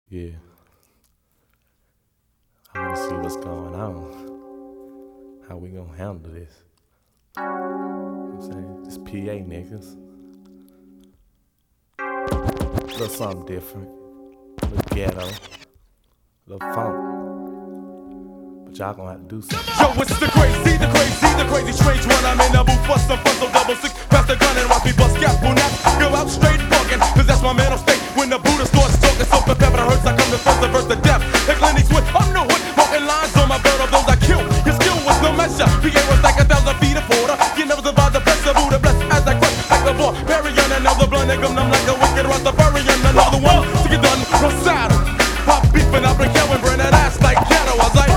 Yeah, I wanna see what's going on. How we gonna handle this? You know what I'm saying? Just PA niggas. Little something different. Little ghetto. Little funk. But y'all gonna have to do something. Yo, it's the crazy, strange one. I'm in a booth, bust some fun, so double six. Pass the gun and watch me bust cap on that. Go out straight bugging, cause that's my mental state. When the Buddha starts talking, so prepare for the hurts, I come to first and verse the death. Like Lenny Swift, I'm no hood, walking lines on my bird of those I kill. Your skill was no measure, PA was like 1,000 feet of water. You never survived the pressure, Buddha blessed as I crush like the ball. Bury on another blunt, nigga, I'm like a wicked Rastafarian. Another one to get done, no saddle. Pop beef and I bring hell and burn that ass like cattle. I was like,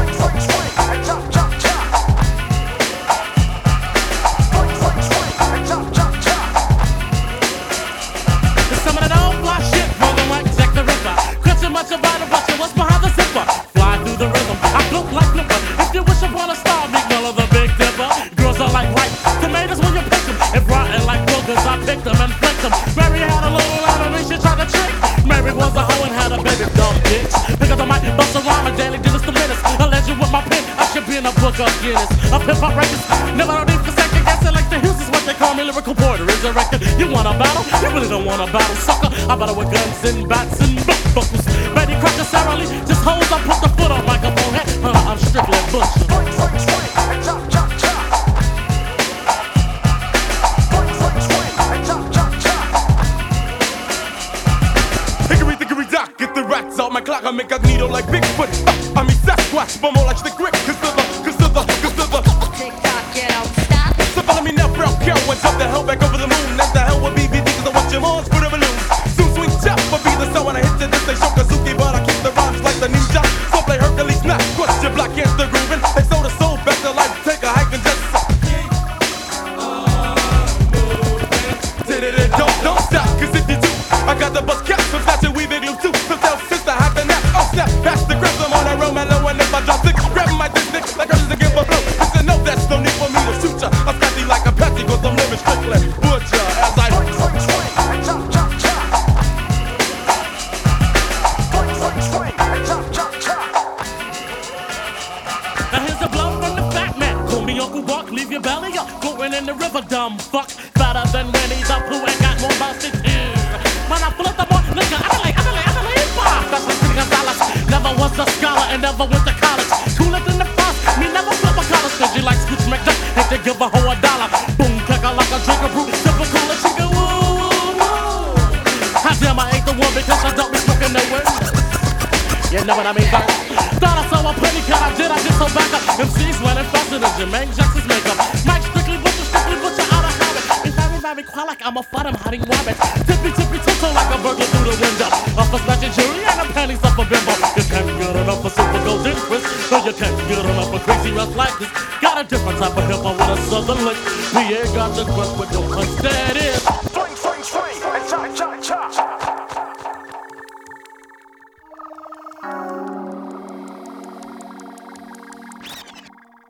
what's behind the zipper? Fly through the rhythm, I look like Flipper. If you wish upon a star, Big Miller the Big Dipper. Girls are like ripe tomatoes when you pick them. If rotten like boogers, I picked them and flicked them. Mary had a little line and she tried to trick. Mary was a hoe and had a baby dumb bitch. Pick up the mic, bust a rhyme, and daily did this to minutes. A legend with my pen, I should be in a book of Guinness. A hip-hop records, never heard even second guessing. Like the Hughes is what they call me, lyrical porter, resurrected. You want a battle? You really don't want a battle, sucker. I battle with guns and bats and buckles. Betty Crocker, Sarah Lee, just hoes, I put the foot on microphone head. I'm strictly Butcher. hickory dickory dock, get the rats out my clock. I make a needle like Bigfoot. I mean Sasquatch, but more like the quick. Cause to the TikTok, you don't stop. So follow me now, brown cow, and jump the hell back over the moon. That's the hell with BBD, cause I watch your moms put a balloon. Soon swing chop, but be the sound when I hit you. This they Shokazuki, but I keep the rhymes like the ninja. So play Hercules, not crush your block, can't the grooving. They sold the soul back to life, take a hike and just don't stop, cause if you do, I got the bus cap, so that's your weaving glue too. So tell sister, have the nap, oh snap, pass the grip, I'm on a roll, my low, and if I drop six, grabbing my dick, like I just give a blow. Listen, no, that's no need for me to shoot ya. I'm scratchy like a patchy, cause I'm living strictly butcher, as I Now here's a blow from the fat man. Call me Uncle Buck, leave your belly up. Going in the river, dumb fuck. Fatter than Winnie the Pooh and got more about 6 years. When I flip the more nigga, Adelaide, that's the $3 Gonzalez. Never was a scholar and never went to college. Cooler than the frost, me never flip a college. Cause you like Scooch McDuck, hate to give a hoe $1. Boom, crack like a drink of brew. Typical a chicken, woo, woo, woo. How damn I ain't the one because I don't be smoking no way. You know what I mean, guys? Thought I saw a penny cut, I did so back up. MC's running faster than Jermaine Jackson's makeup. Mike strictly butcher out of habit. If I very quiet like I'm a fight, I'm hiding rabbit. Tippy, tiptoe like a burglar through the window. Off a snatching jury and the panties off a bimbo. You can't get enough for super golden Chris. No, you can't get enough for crazy rap like this. Got a different type of hip-hop with a southern lick. PA got the crust with no punch, that is.